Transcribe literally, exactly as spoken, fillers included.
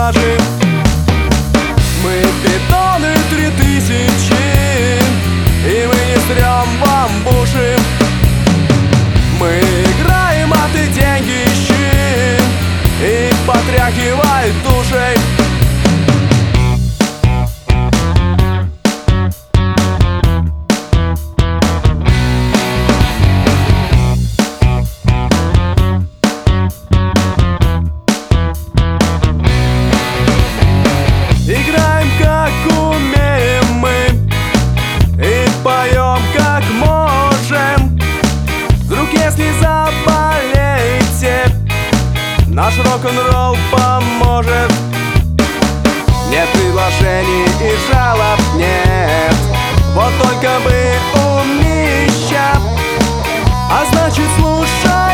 продажи. Мы питоны три тысячи, и мы не стрём бамбуши. Мы играем, а ты деньги ищи, и потряхивай душей. Играем как умеем мы, и поем как можем. Вдруг если заболеете, наш рок-н-ролл поможет. Нет предложений и жалоб нет, вот только бы умнища, а значит слушай.